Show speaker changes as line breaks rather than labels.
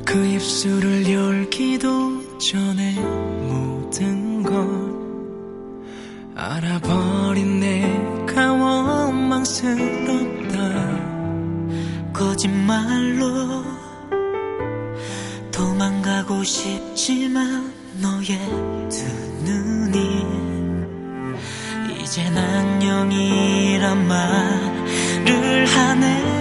그 입술을 열기도 전에 모든 걸 알아버린 내가 원망스럽다.
거짓말로 도망가고 싶지만 너의 두 눈이 이젠 안녕이란 말을 하네.